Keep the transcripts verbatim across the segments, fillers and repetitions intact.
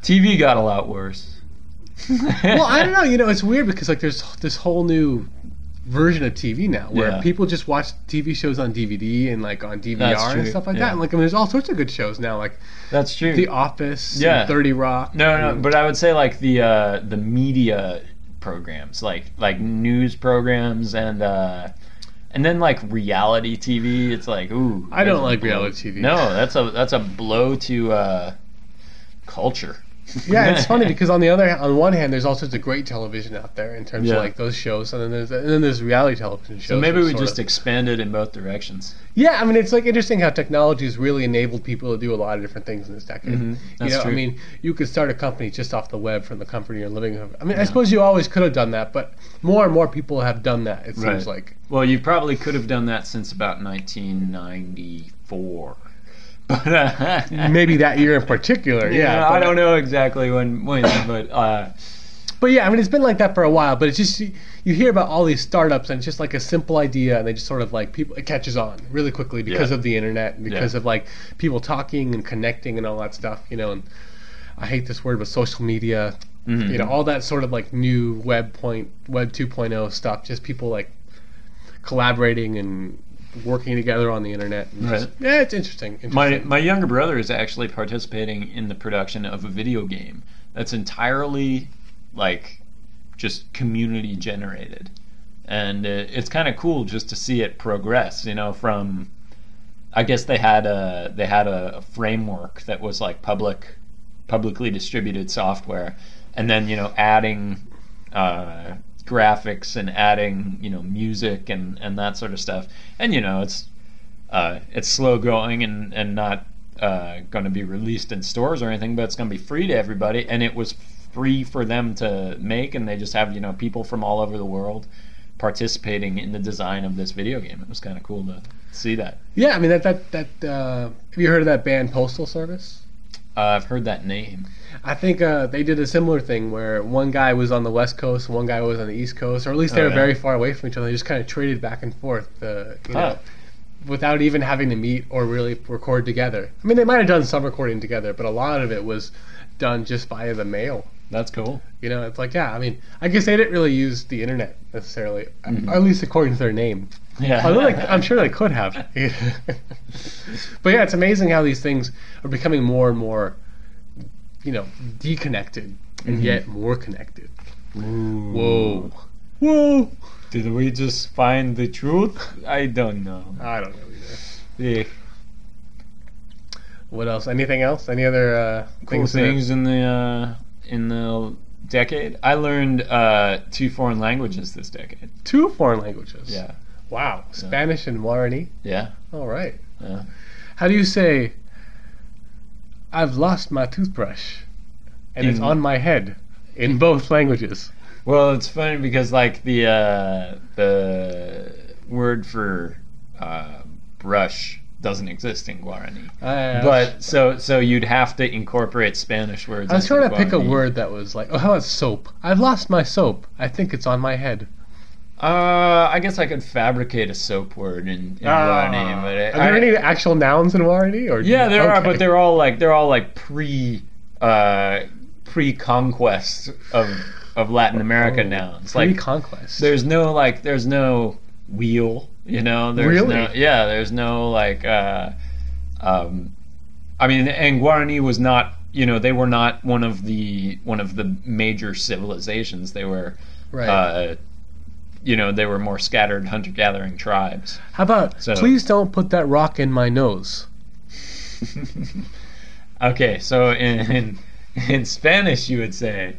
T V got a lot worse. Well, I don't know. You know, it's weird because like there's this whole new version of T V now where Yeah. people just watch T V shows on D V D and like on D V R That's and true, stuff like yeah. that. And like, I mean, there's all sorts of good shows now, like That's true. The Office, Yeah. and thirty Rock. No, no, and- but I would say like the uh, the media programs, like like news programs and uh, and then like reality T V. It's like ooh, I don't that's a like blow. reality T V. No, that's a that's a blow to uh, culture. Yeah, it's funny because on the other, on one hand, there's all sorts of great television out there in terms Yeah. of like those shows, and then there's and then there's reality television shows. So maybe which we sort just of- expand it in both directions. yeah, I mean, it's like interesting how technology has really enabled people to do a lot of different things in this decade. Mhm, You that's know, I true. mean, you could start a company just off the web from the comfort of your living room. I mean, I suppose you always could have done that, but more and more people have done that. It seems Right. like. Well, you probably could have done that since about nineteen ninety-four. But uh, Maybe that year in particular, yeah. yeah, I but- don't know exactly when, when but uh, But yeah, I mean, it's been like that for a while. But it's just you, you hear about all these startups, and it's just like a simple idea, and they just sort of like people it catches on really quickly because Yeah. of the internet and because Yeah. of like people talking and connecting and all that stuff, you know. And I hate this word, but social media, Mhm. you know, all that sort of like new web point, web two point oh stuff. Just people like collaborating and working together on the internet. And just- Right. yeah, it's interesting. my interesting. my younger brother is actually participating in the production of a video game that's entirely like just community generated, and it, it's kind of cool just to see it progress. You know, from I guess they had a they had a, a framework that was like public publicly distributed software, and then you know adding uh, graphics and adding you know music and, and that sort of stuff. And you know it's uh, it's slow going and and not uh, going to be released in stores or anything, but it's going to be free to everybody. And it was free for them to make, and they just have you know people from all over the world participating in the design of this video game. It was kind of cool to see that. yeah, I mean that that that. Uh, have you heard of that band Postal Service? Uh, I've heard that name. I think uh, they did a similar thing where one guy was on the West Coast and one guy was on the East Coast, or at least they Oh, were yeah. very far away from each other. They just kind of traded back and forth, uh, you Huh. know, without even having to meet or really record together. I mean, they might have done some recording together, but a lot of it was done just via the mail. That's cool. You know, it's like, yeah, I mean, I guess they didn't really use the internet necessarily, Mhm. at least according to their name. Yeah. Although like, I'm sure they could have. But yeah, it's amazing how these things are becoming more and more, you know, deconnected and Mhm. yet more connected. Ooh. Whoa. Whoa. Did we just find the truth? I don't know. I don't know either. Yeah. What else? Anything else? Any other uh, Cool things? that- things in the uh, in the decade. I learned uh, two foreign languages this decade. Two foreign languages. Yeah. Wow. Spanish and Guarani. Yeah. All right. Yeah. How do you say, I've lost my toothbrush and it's In- on my head in both languages? Well, it's funny because like the uh, the word for uh, brush doesn't exist in Guarani. I, But so so you'd have to incorporate Spanish words. I was into trying to pick a Guarani. word that was like, oh, how about soap? I've lost my soap. I think it's on my head. Uh, I guess I could fabricate a soap word in, in Guarani, but it, Ah. Are there I- any actual nouns in Guarani? Or Yeah, there are, Okay. but they're all like they're all like pre uh, pre conquest of of Latin America Oh, nouns. Like Pre-conquest. there's no like there's no wheel, you know. There's Really? no yeah. There's no like. Uh, um, I mean, and Guarani was not. You know, they were not one of the one of the major civilizations. They were. Right. Uh, you know, they were more scattered hunter-gathering tribes. How about, So- please don't put that rock in my nose? Okay, so in, in in Spanish you would say,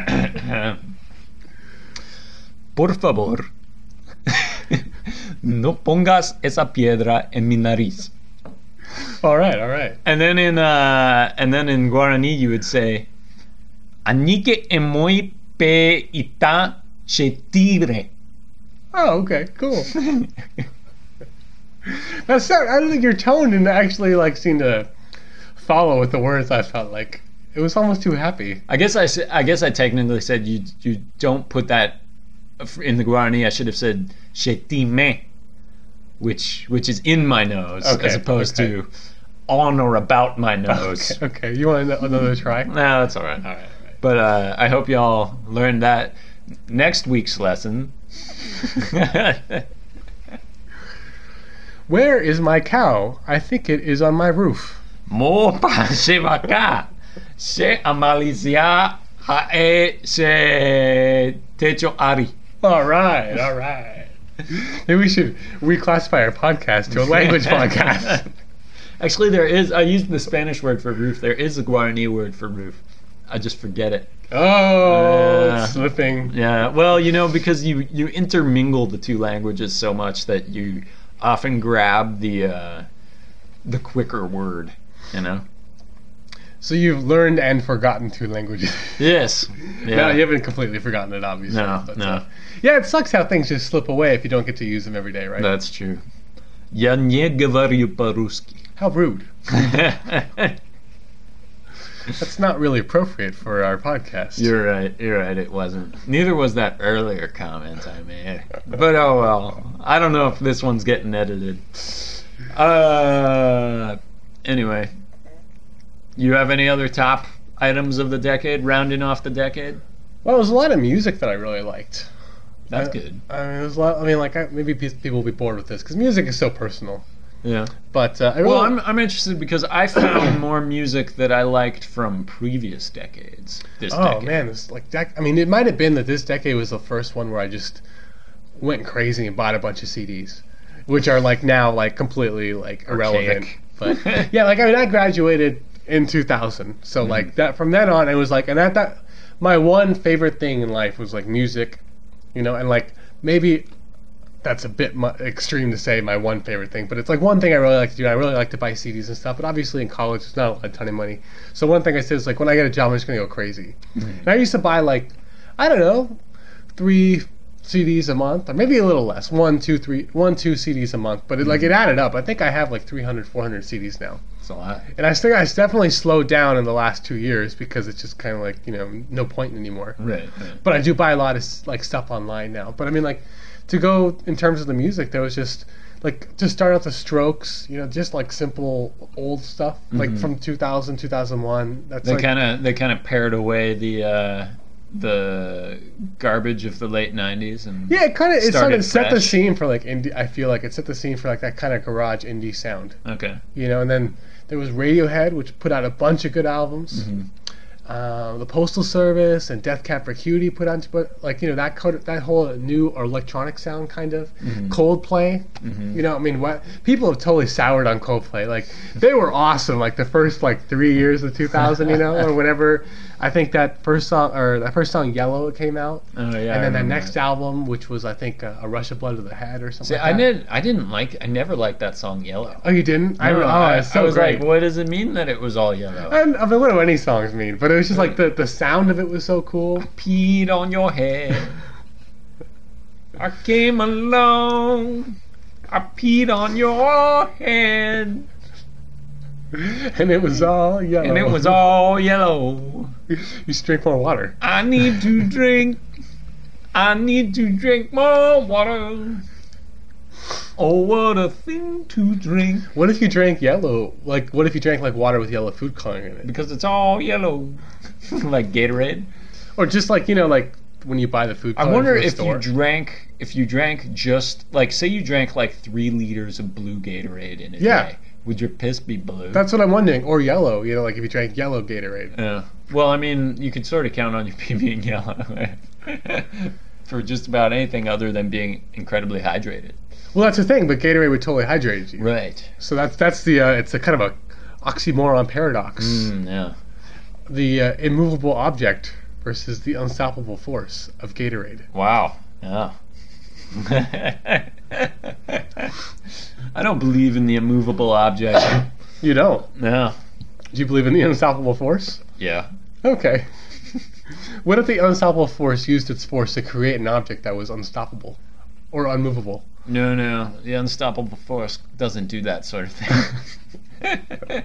por favor, no pongas esa piedra en mi nariz. All right, all right. And then in uh, and then in Guarani you would say, anike emoi pe ita che tigre. Oh, okay, cool. That's not, I don't think your tone didn't actually like seem to follow with the words. I felt like it was almost too happy. I guess I, s- I guess I technically said you you don't put that in the Guarani. I should have said chetime, which which is in my nose Okay, as opposed okay. to on or about my nose. Okay, okay. You want another try? No, that's all right. All right, all right. But uh, I hope y'all learned that. Next week's lesson. Where is my cow? I think it is on my roof. Mo pa se vaca. Se amalizia hae se techo ari. All right, all right. Maybe we should reclassify our podcast to a language podcast. Actually, there is. I used the Spanish word for roof. There is a Guarani word for roof. I just forget it. Oh, Uh, slipping. Yeah. Well, you know, because you you intermingle the two languages so much that you often grab the uh, the quicker word. You know. So you've learned and forgotten two languages. Yes. No, Yeah. you haven't completely forgotten it, obviously. No, but, no. uh, yeah, it sucks how things just slip away if you don't get to use them every day, right? That's true. Я не говорю по-русски. How rude. That's not really appropriate for our podcast. You're right. You're right. It wasn't. Neither was that earlier comment I made. But oh well. I don't know if this one's getting edited. Uh. Anyway, you have any other top items of the decade, rounding off the decade? Well, there's a lot of music that I really liked. That's I- good. I mean, there's a lot. I mean, like I, maybe pe- people will be bored with this because music is so personal. Yeah. But uh, I really, Well, I'm I'm interested because I found more music that I liked from previous decades. This oh decade. man, it's like dec- I mean, it might have been that this decade was the first one where I just went crazy and bought a bunch of C Ds, which are like now like completely like irrelevant. Archaic. But yeah, like I mean, I graduated in two thousand, so Mm-hmm. like that from then on, it was like, and at that, my one favorite thing in life was like music, you know, and like maybe that's a bit mu- extreme to say my one favorite thing, but it's like one thing I really like to do. I really like to buy C Ds and stuff, but obviously in college it's not a ton of money. So one thing I said is like when I get a job, I'm just gonna go crazy. Mm-hmm. And I used to buy like, I don't know, three C Ds a month, or maybe a little less, one, two, three, one, two C Ds a month. But it, like it added up. I think I have like three hundred, four hundred C Ds now. It's a lot. And I think I definitely slowed down in the last two years because it's just kind of like, you know, no point anymore. Right. right. But I do buy a lot of like stuff online now. But I mean, like, to go in terms of the music, there was just like to start out the Strokes, you know, just like simple old stuff, like Mhm. from two thousand, two thousand one. That's They like, kind of they kind of pared away the uh, the garbage of the late nineties and yeah, it kind of it started started set the fresh. scene for like indie. I feel like it set the scene for like that kind of garage indie sound, Okay. you know. And then there was Radiohead, which put out a bunch of good albums. Mhm. Uh, the Postal Service and Death Cab for Cutie put on, but like you know that co- that whole new or electronic sound kind of Mhm. Coldplay. Mhm. You know, I mean, what people have totally soured on Coldplay. Like they were awesome, like the first like three years of two thousand, you know, or whatever. I think that first song or that first song Yellow came out, Oh yeah. I and then that remember next that. album, which was I think uh, a Rush of Blood to the Head or something. See, like I that. did. I didn't like. I never liked that song Yellow. Oh, you didn't? I, No, oh, I, it's so I was great. like, what does it mean that it was all yellow? And I mean, what do any songs mean? But it was just like the, the sound of it was so cool. Peed on your head. I came along. I peed on your head, And it was all yellow. and it was all yellow. You should drink more water. I need to drink. I need to drink more water. Oh, what a thing to drink. What if you drank yellow? Like, what if you drank like water with yellow food coloring in it? Because it's all yellow. Like Gatorade. Or just like, you know, like when you buy the food I coloring wonder from the if store. you drank if you drank just like say you drank like three liters of blue Gatorade in a Yeah. day. Would your piss be blue? That's what I'm wondering. Or yellow, you know, like if you drank yellow Gatorade. Yeah. Well, I mean, you could sort of count on your pee being yellow for just about anything other than being incredibly hydrated. Well, that's the thing, but Gatorade would totally hydrate you. Right. So that's that's the uh, it's a kind of a oxymoron paradox. Mm, yeah. The uh, immovable object versus the unstoppable force of Gatorade. Wow. Yeah. I don't believe in the immovable object. You don't? No. Do you believe in the unstoppable force? Yeah. Okay. What if the unstoppable force used its force to create an object that was unstoppable or unmovable? No, no. The unstoppable force doesn't do that sort of thing.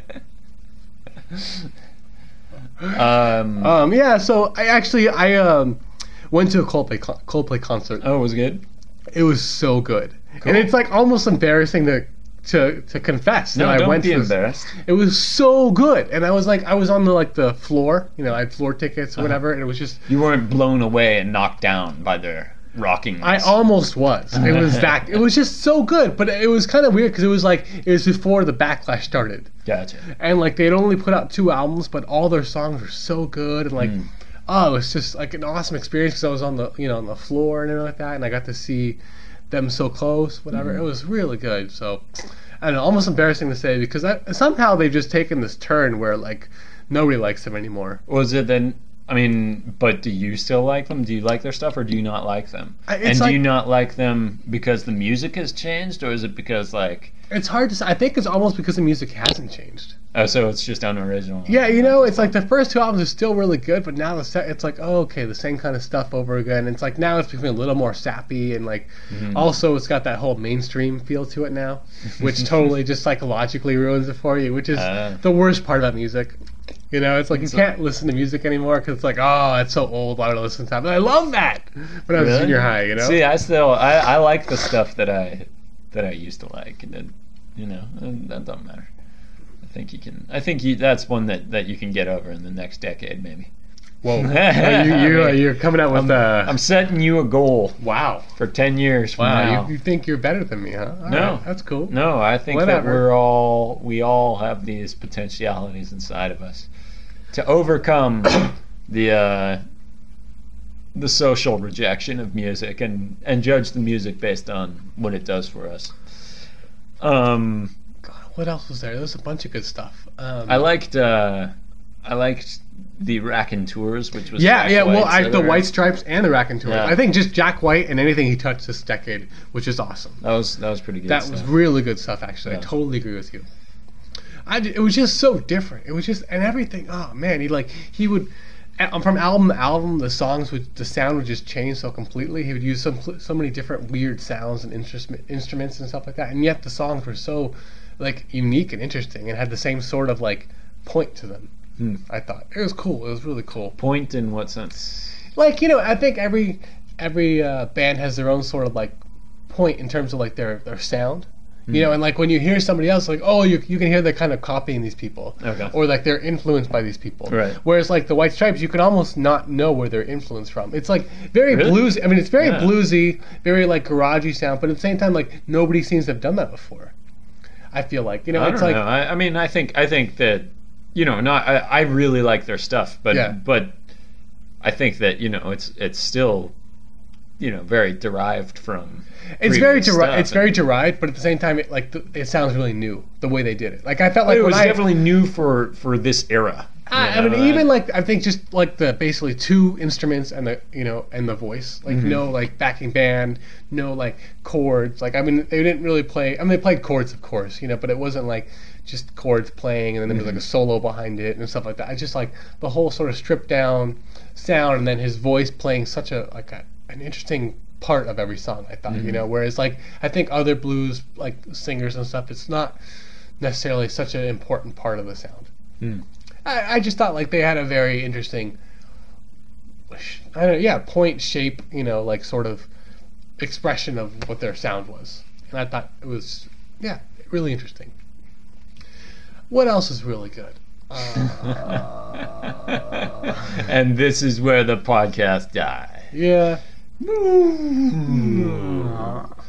um, Um, yeah. So I actually I um went to a Coldplay co- Coldplay concert. oh, it was good? It was so good, Cool. and it's like almost embarrassing to to to confess No, that I don't went be to this, embarrassed. It was so good, and I was like, I was on the like the floor, you know, I had floor tickets or Uh-huh. whatever, and it was just, You weren't blown away and knocked down by their rocking. I almost was. It was that. It was just so good, but it was kind of weird because it was like it was before the backlash started, Gotcha. and like they'd only put out two albums, but all their songs were so good, and like, Mm. oh, it was just like an awesome experience because I was on the you know on the floor and everything like that, and I got to see them so close, whatever. Mm. It was really good. So I don't know, almost embarrassing to say because I, somehow they've just taken this turn where like nobody likes them anymore. Was it then? I mean, but do you still like them? Do you like their stuff, or do you not like them? I- it's And like- do you not like them because the music has changed, or is it because like, It's hard to say. I think it's almost because the music hasn't changed. oh, so it's just unoriginal? Yeah, you know, it's like the first two albums are still really good, but now the se- it's like, oh, okay, the same kind of stuff over again. It's like now it's becoming a little more sappy, and like Mhm. also it's got that whole mainstream feel to it now, which totally just psychologically ruins it for you, which is Ah. the worst part about music. You know, it's like you So- can't listen to music anymore because it's like, oh, it's so old. Why would I listen to that? But I love that when I was Really? junior high. You know, See, I still I, I like the stuff that I that I used to like, and then, you know, and that doesn't matter. I think you can. I think you, that's one that, that you can get over in the next decade, maybe. whoa, Well, you, you, uh, you're coming out with I'm, uh, I'm setting you a goal wow, for ten years from wow. now. You, you think you're better than me, huh? All No. right, that's cool. No, I think that Whatever. we're all we all have these potentialities inside of us to overcome the uh, the social rejection of music and and judge the music based on what it does for us. Um, God, what else was there? There was a bunch of good stuff. Um, I liked uh, I liked the Raconteurs, which was yeah, Jack yeah. Well, White's I, the other- White Stripes and the Raconteurs. Yeah. I think just Jack White and anything he touched this decade, which is awesome. That was that was pretty good. That stuff. was really good stuff, actually. I Yeah. totally agree with you. I, d- it was just so different. It was just and everything. Oh man, he like he would a- from album to album, the songs would the sound would just change so completely. He would use some so many different weird sounds and instrument, instruments and stuff like that, and yet the songs were so like unique and interesting and had the same sort of like point to them. Hmm. I thought it was cool. It was really cool. Point in what sense? Like you know, I think every every uh, band has their own sort of like point in terms of like their their sound. You know, and like when you hear somebody else, like, oh, you you can hear they're kind of copying these people, Okay. or like they're influenced by these people. Right. Whereas like the White Stripes, you can almost not know where they're influenced from. It's like very Really? bluesy. I mean, it's very Yeah. bluesy, very like garagey sound, but at the same time, like nobody seems to have done that before. I feel like you know, I it's don't like know. I, I mean, I think I think that you know, not I, I really like their stuff, but Yeah. but I think that you know, it's it's still you know very derived from. it's very previous deri- stuff, it's very and- derived, but at the same time, it like th- it sounds really new the way they did it. Like I felt like it when was I, definitely new for for this era. I, you I mean, know, even like I think just like the basically two instruments and the you know and the voice, like Mhm. no like backing band, no like chords. Like I mean, they didn't really play. I mean, they played chords, of course, you know, but it wasn't like just chords playing and then there was like a solo behind it and stuff like that. I just like the whole sort of stripped down sound and then his voice playing such a like a, an interesting part of every song. I thought, you Mhm. know, whereas like I think other blues like singers and stuff, it's not necessarily such an important part of the sound. Hmm. I, I just thought like they had a very interesting, I don't yeah, point, shape, you know, like sort of expression of what their sound was, and I thought it was yeah, really interesting. What else is really good? Uh, And this is where the podcast died. yeah.